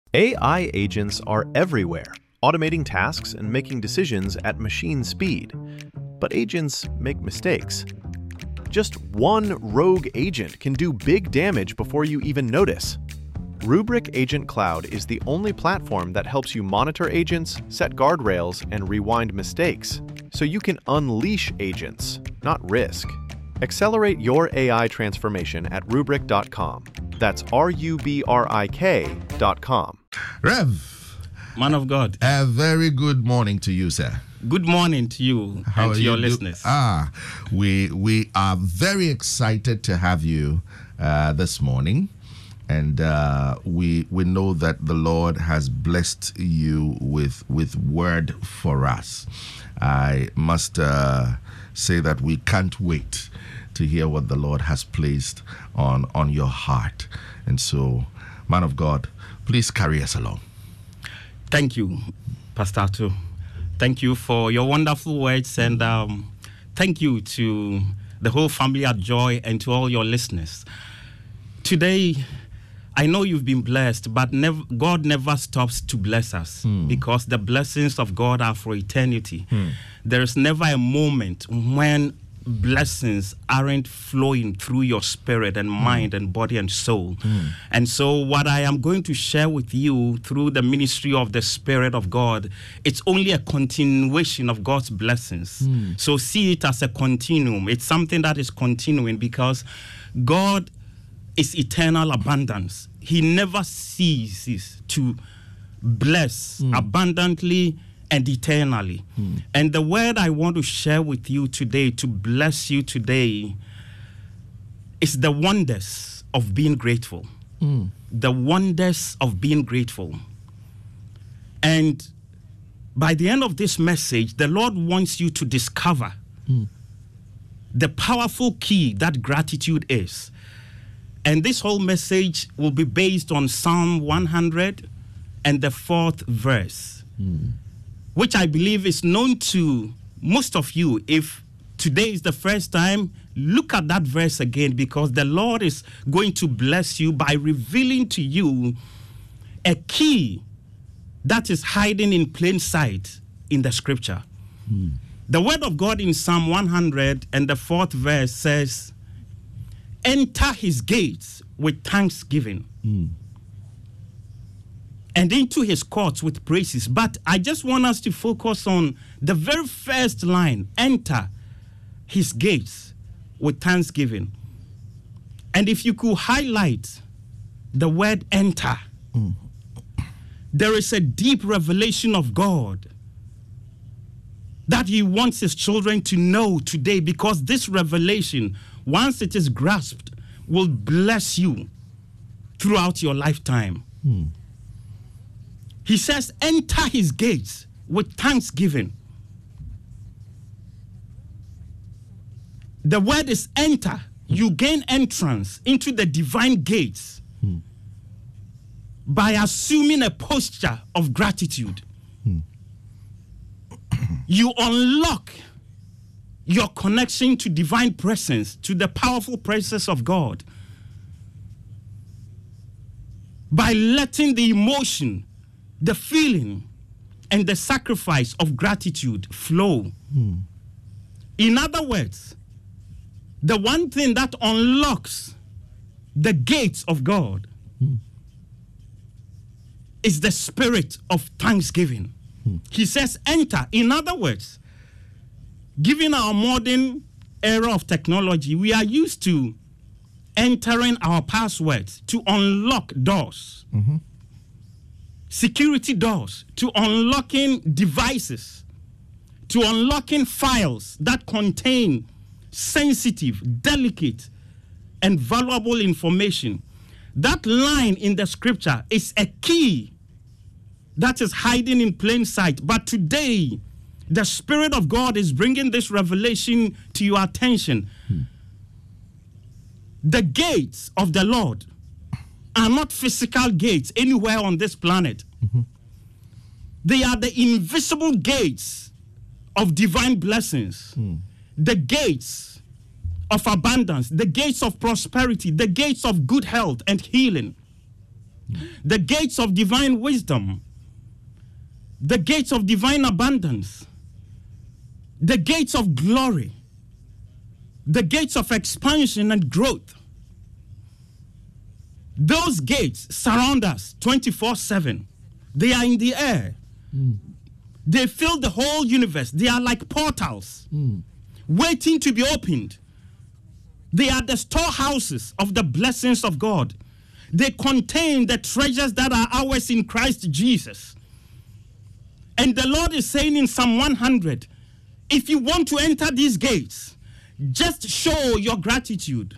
AI agents are everywhere, automating tasks and making decisions at machine speed. But agents make mistakes. Just one rogue agent can do big damage before you even notice. Rubrik Agent Cloud is the only platform that helps you monitor agents, set guardrails, and rewind mistakes, so you can unleash agents, not risk. Accelerate your AI transformation at Rubrik.com. That's RUBRIK.com. Rev. Man of God. A very good morning to you, sir. Good morning to you and to your listeners. We are very excited to have you this morning. And we know that the Lord has blessed you with word for us. I must say that we can't wait to hear what the Lord has placed on your heart. And so, man of God, please carry us along. Thank you, Pastor Atu. Thank you for your wonderful words, and thank you to the whole family at Joy and to all your listeners. Today, I know you've been blessed, but God never stops to bless us because the blessings of God are for eternity. There is never a moment when blessings aren't flowing through your spirit and mind and body and soul. And so what I am going to share with you through the ministry of the Spirit of God, it's only a continuation of God's blessings. So see it as a continuum. It's something that is continuing because God is eternal abundance. He never ceases to bless abundantly and eternally. And the word I want to share with you today, to bless you today, is the wonders of being grateful. The wonders of being grateful. And by the end of this message, the Lord wants you to discover the powerful key that gratitude is. And this whole message will be based on Psalm 100 and the 4th verse, which I believe is known to most of you. If today is the first time, look at that verse again, because the Lord is going to bless you by revealing to you a key that is hiding in plain sight in the scripture. The word of God in Psalm 100 and the 4th verse says, "Enter his gates with thanksgiving and into his courts with praises." But I just want us to focus on the very first line, enter his gates with thanksgiving. And if you could highlight the word enter, there is a deep revelation of God that he wants his children to know today, because this revelation, once it is grasped, will bless you throughout your lifetime. He says, enter his gates with thanksgiving. The word is enter. You gain entrance into the divine gates by assuming a posture of gratitude. You unlock your connection to divine presence, to the powerful presence of God, by letting the emotion, the feeling, and the sacrifice of gratitude flow. In other words, the one thing that unlocks the gates of God is the spirit of thanksgiving. He says, enter. In other words, given our modern era of technology, we are used to entering our passwords to unlock doors, security doors, to unlocking devices, to unlocking files that contain sensitive, delicate, and valuable information. That line in the scripture is a key that is hiding in plain sight. But today, the Spirit of God is bringing this revelation to your attention. The gates of the Lord are not physical gates anywhere on this planet. They are the invisible gates of divine blessings, the gates of abundance, the gates of prosperity, the gates of good health and healing. the gates of divine wisdom, the gates of divine abundance, the gates of glory, the gates of expansion and growth. Those gates surround us 24/7. They are in the air. They fill the whole universe. They are like portals waiting to be opened. They are the storehouses of the blessings of God. They contain the treasures that are ours in Christ Jesus. And the Lord is saying in Psalm 100, if you want to enter these gates, just show your gratitude.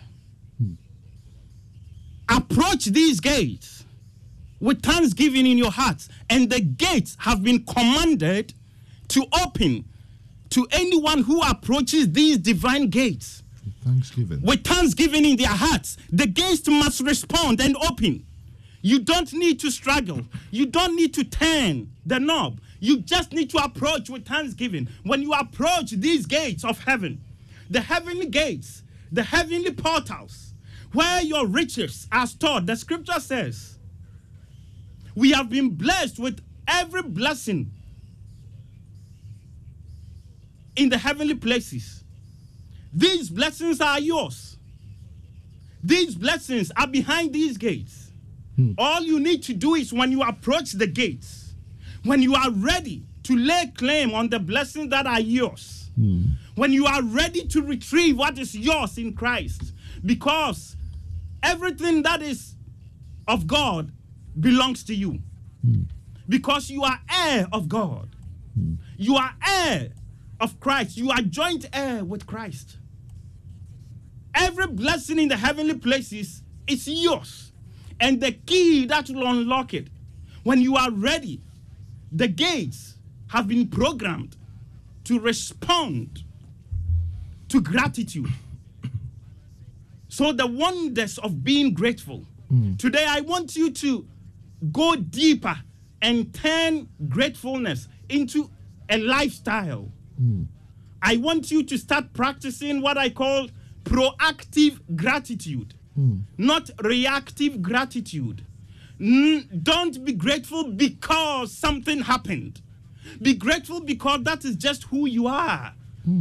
Approach these gates with thanksgiving in your hearts. And the gates have been commanded to open to anyone who approaches these divine gates. Thanksgiving. With thanksgiving in their hearts, the gates must respond and open. You don't need to struggle. You don't need to turn the knob. You just need to approach with thanksgiving. When you approach these gates of heaven, the heavenly gates, the heavenly portals, where your riches are stored, the scripture says, we have been blessed with every blessing in the heavenly places. These blessings are yours. These blessings are behind these gates. All you need to do is when you approach the gates, when you are ready to lay claim on the blessings that are yours, when you are ready to retrieve what is yours in Christ, because everything that is of God belongs to you, because you are heir of God. You are heir of Christ. You are joint heir with Christ. Every blessing in the heavenly places is yours. And the key that will unlock it, when you are ready, the gates have been programmed to respond to gratitude. So the wonders of being grateful. Today I want you to go deeper and turn gratefulness into a lifestyle. I want you to start practicing what I call proactive gratitude. Not reactive gratitude. Don't be grateful because something happened. Be grateful because that is just who you are.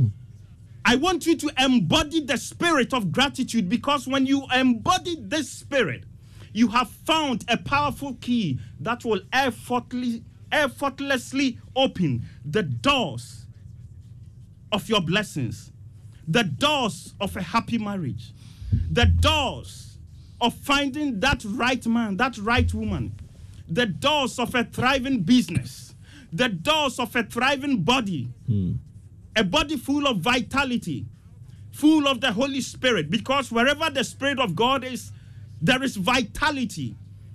I want you to embody the spirit of gratitude, because when you embody this spirit, you have found a powerful key that will effortlessly open the doors of your blessings, the doors of a happy marriage, the doors of finding that right man, that right woman, the doors of a thriving business, the doors of a thriving body, a body full of vitality, full of the Holy Spirit, because wherever the Spirit of God is, there is vitality.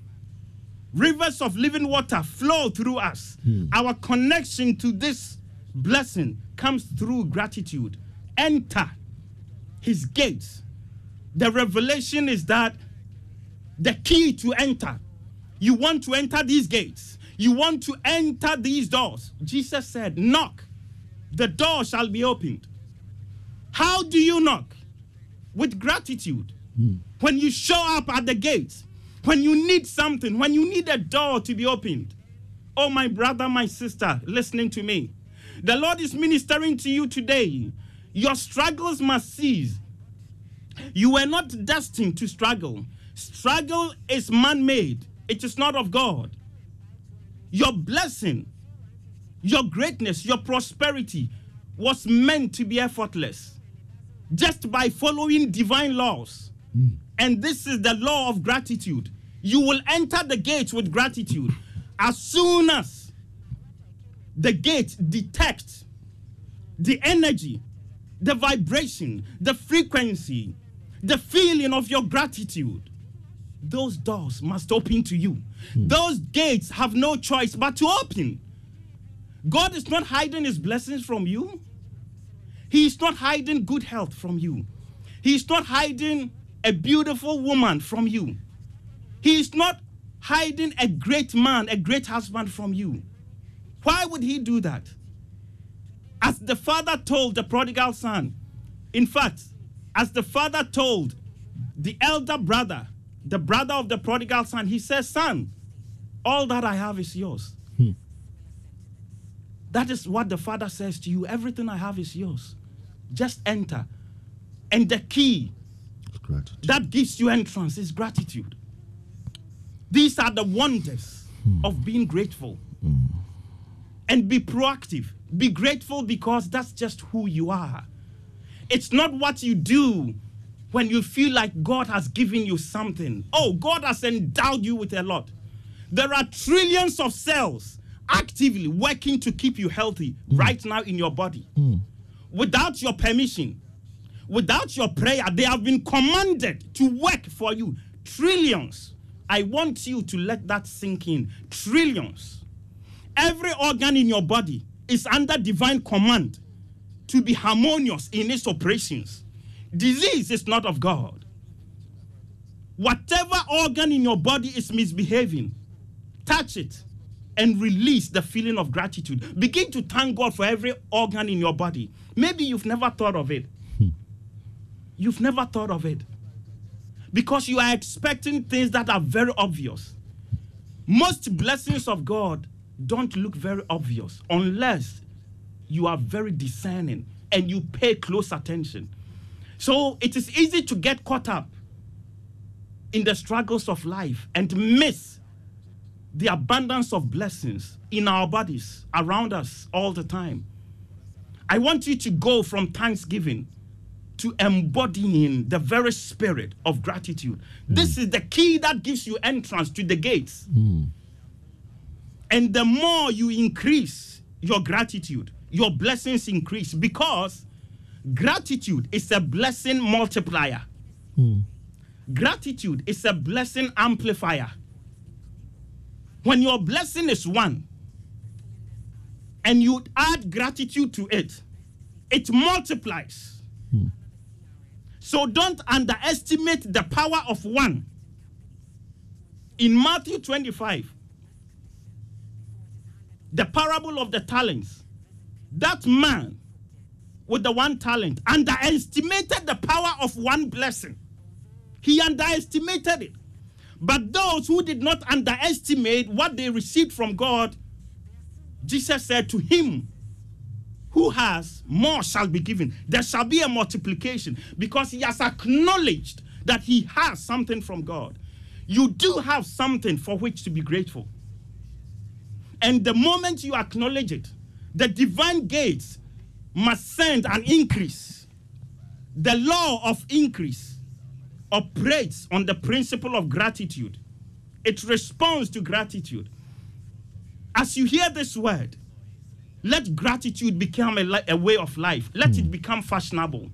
Rivers of living water flow through us. Our connection to this blessing comes through gratitude. Enter his gates. The revelation is that the key to enter, you want to enter these gates, you want to enter these doors. Jesus said, knock, the door shall be opened. How do you knock? With gratitude. When you show up at the gates, when you need something, when you need a door to be opened. Oh, my brother, my sister, listening to me. The Lord is ministering to you today. Your struggles must cease. You were not destined to struggle. Struggle is man-made. It is not of God. Your blessing, your greatness, your prosperity was meant to be effortless, just by following divine laws. And this is the law of gratitude. You will enter the gates with gratitude. As soon as the gate detects the energy, the vibration, the frequency, the feeling of your gratitude, those doors must open to you. Those gates have no choice but to open. God is not hiding his blessings from you. He is not hiding good health from you. He is not hiding a beautiful woman from you. He is not hiding a great man, a great husband from you. Why would he do that? As the father told the prodigal son, in fact, as the father told the elder brother, the brother of the prodigal son, he says, son, all that I have is yours. That is what the father says to you. Everything I have is yours. Just enter. And the key that gives you entrance is gratitude. These are the wonders of being grateful. And be proactive. Be grateful because that's just who you are. It's not what you do when you feel like God has given you something. Oh, God has endowed you with a lot. There are trillions of cells actively working to keep you healthy right now in your body. Without your permission, without your prayer, they have been commanded to work for you. Trillions. I want you to let that sink in. Trillions. Every organ in your body is under divine command to be harmonious in its operations. Disease is not of God. Whatever organ in your body is misbehaving, touch it and release the feeling of gratitude. Begin to thank God for every organ in your body. Maybe you've never thought of it. You've never thought of it. Because you are expecting things that are very obvious. Most blessings of God don't look very obvious unless you are very discerning and you pay close attention. So it is easy to get caught up in the struggles of life and miss the abundance of blessings in our bodies, around us all the time. I want you to go from thanksgiving to embodying the very spirit of gratitude. This is the key that gives you entrance to the gates. And the more you increase your gratitude, your blessings increase, because gratitude is a blessing multiplier. Gratitude is a blessing amplifier. When your blessing is one and you add gratitude to it, it multiplies. So don't underestimate the power of one. In Matthew 25, the parable of the talents, that man with the 1 talent underestimated the power of one blessing. He underestimated it. But those who did not underestimate what they received from God, Jesus said, to him who has, more shall be given. There shall be a multiplication, because he has acknowledged that he has something from God. You do have something for which to be grateful. And the moment you acknowledge it, the divine gates must send an increase. The law of increase operates on the principle of gratitude. It responds to gratitude. As you hear this word, let gratitude become a way of life. Let it become fashionable.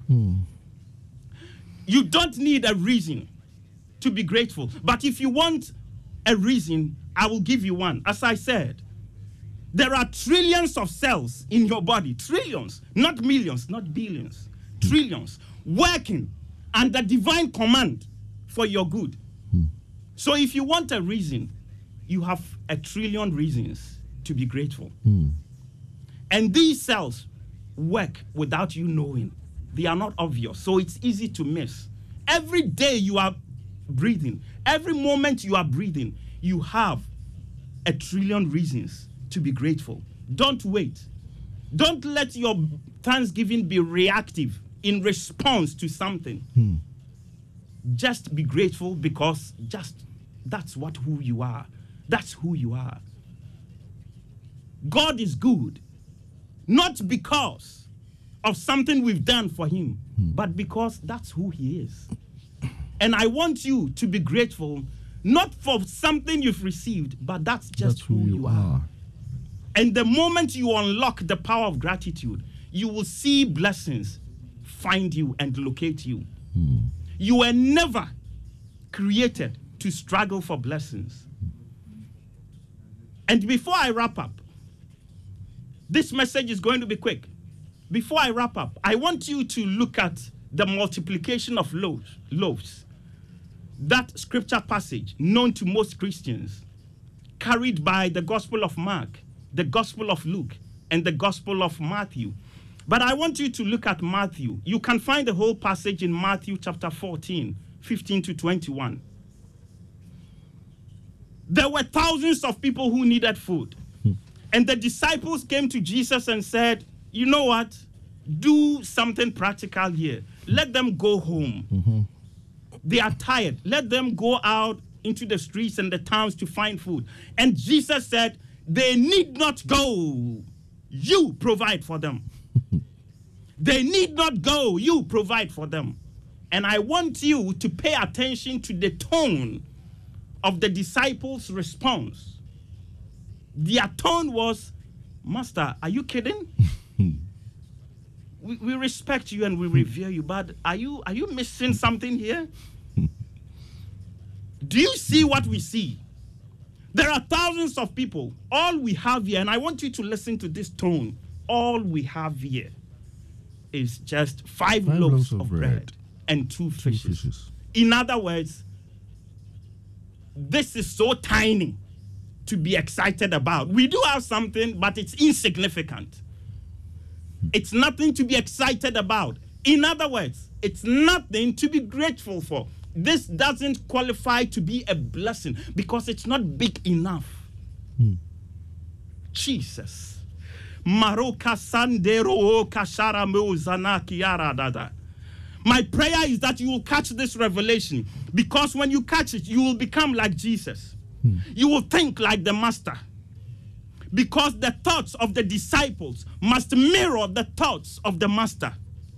You don't need a reason to be grateful. But if you want a reason, I will give you one. As I said, there are trillions of cells in your body. Trillions, not millions, not billions. Trillions working under divine command for your good. So if you want a reason, you have a trillion reasons to be grateful. And these cells work without you knowing. They are not obvious, so it's easy to miss. Every day you are breathing, every moment you are breathing, you have a trillion reasons to be grateful. Don't wait. Don't let your thanksgiving be reactive in response to something. Just be grateful, because that's who you are. That's who you are. God is good, not because of something we've done for him, but because that's who he is. And I want you to be grateful, not for something you've received, but that's just who you are. And the moment you unlock the power of gratitude, you will see blessings find you and locate you. You were never created to struggle for blessings. And before I wrap up, this message is going to be quick. Before I wrap up, I want you to look at the multiplication of loaves. That scripture passage known to most Christians, carried by the Gospel of Mark, the Gospel of Luke, and the Gospel of Matthew. But I want you to look at Matthew. You can find the whole passage in Matthew chapter 14, 15 to 21. There were thousands of people who needed food. And the disciples came to Jesus and said, you know what? Do something practical here. Let them go home. They are tired. Let them go out into the streets and the towns to find food. And Jesus said, they need not go. You provide for them. They need not go. You provide for them. And I want you to pay attention to the tone of the disciples' response. Their tone was, Master, are you kidding? we respect you and we revere you, but are you missing something here? Do you see what we see? There are thousands of people. All we have here, and I want you to listen to this tone, all we have here is just five loaves of bread and two fishes. In other words, this is so tiny to be excited about. We do have something, but it's insignificant. It's nothing to be excited about. In other words, it's nothing to be grateful for. This doesn't qualify to be a blessing because it's not big enough. Jesus. My prayer is that you will catch this revelation, because when you catch it, you will become like Jesus. You will think like the Master, because the thoughts of the disciples must mirror the thoughts of the Master.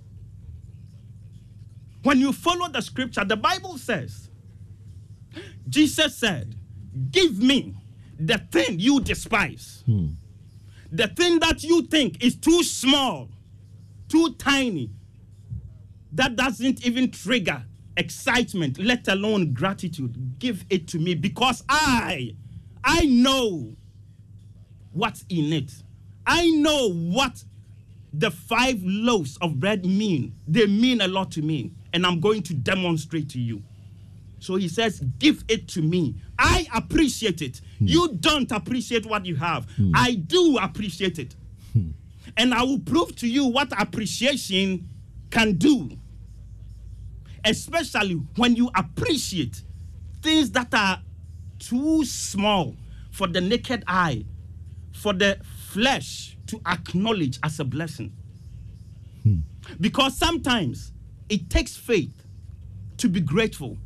When you follow the scripture, the Bible says, Jesus said, give me the thing you despise. The thing that you think is too small, too tiny, that doesn't even trigger excitement, let alone gratitude. Give it to me, because I know what's in it. I know what the 5 loaves of bread mean. They mean a lot to me, and I'm going to demonstrate to you. So he says, give it to me. I appreciate it. You don't appreciate what you have. I do appreciate it. And I will prove to you what appreciation can do. Especially when you appreciate things that are too small for the naked eye, for the flesh to acknowledge as a blessing. Because sometimes it takes faith to be grateful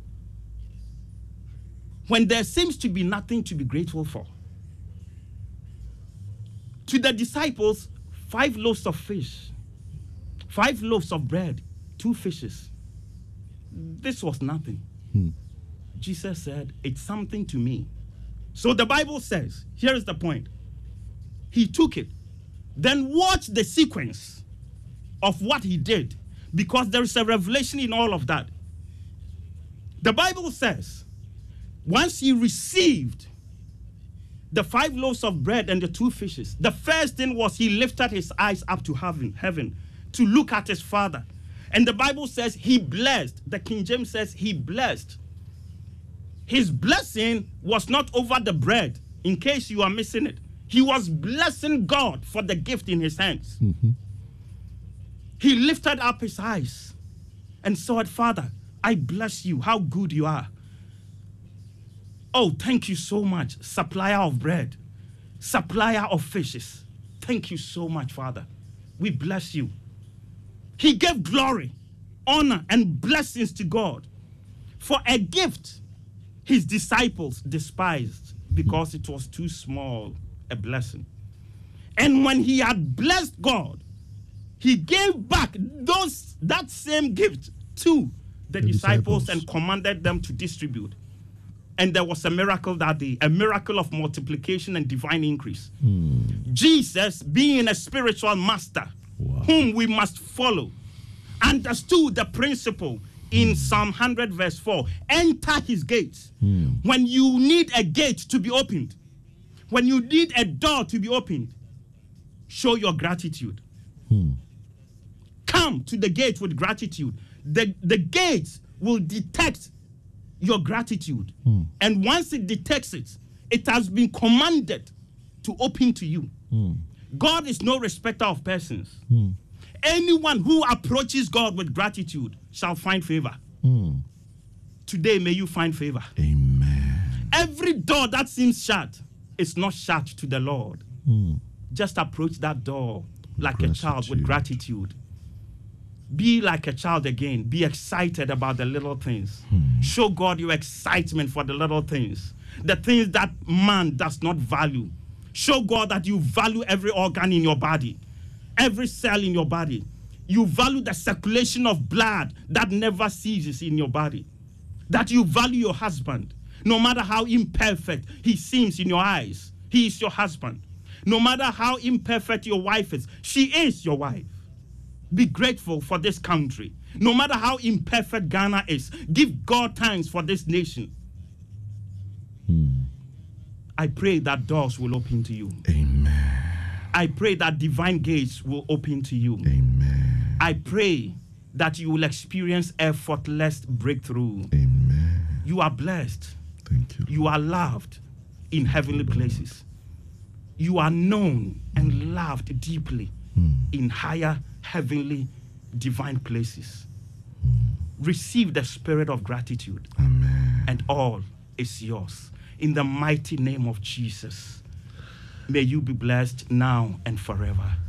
when there seems to be nothing to be grateful for. To the disciples, 5 loaves of fish, 5 loaves of bread, 2 fishes. This was nothing. Jesus said, it's something to me. So the Bible says, here is the point. He took it. Then watch the sequence of what he did, because there is a revelation in all of that. The Bible says, once he received the 5 loaves of bread and the 2 fishes, the first thing was he lifted his eyes up to heaven to look at his Father. And the Bible says he blessed. The King James says he blessed. His blessing was not over the bread, in case you are missing it. He was blessing God for the gift in his hands. He lifted up his eyes and said, Father, I bless you. How good you are. Oh, thank you so much, supplier of bread, supplier of fishes. Thank you so much, Father. We bless you. He gave glory, honor, and blessings to God for a gift his disciples despised because it was too small a blessing. And when he had blessed God, he gave back that same gift to the disciples and commanded them to distribute. And there was a miracle that day, a miracle of multiplication and divine increase. Jesus, being a spiritual master, whom we must follow, understood the principle in Psalm 100 verse 4. Enter his gates. When you need a gate to be opened, when you need a door to be opened, show your gratitude. Come to the gate with gratitude. The gates will detect your gratitude. And once it detects it, it has been commanded to open to you. God is no respecter of persons. Anyone who approaches God with gratitude shall find favor. Today, may you find favor. Amen. Every door that seems shut is not shut to the Lord. Just approach that door like a child with gratitude. Be like a child again. Be excited about the little things. Show God your excitement for the little things. The things that man does not value. Show God that you value every organ in your body, every cell in your body. You value the circulation of blood that never ceases in your body. That you value your husband. No matter how imperfect he seems in your eyes, he is your husband. No matter how imperfect your wife is, she is your wife. Be grateful for this country. No matter how imperfect Ghana is, give God thanks for this nation. I pray that doors will open to you. Amen. I pray that divine gates will open to you. Amen. I pray that you will experience effortless breakthrough. Amen. You are blessed. Thank you. You are loved in heavenly places. You are known and loved deeply in higher heavenly divine places. Receive the spirit of gratitude. Amen. And all is yours. In the mighty name of Jesus. May you be blessed now and forever.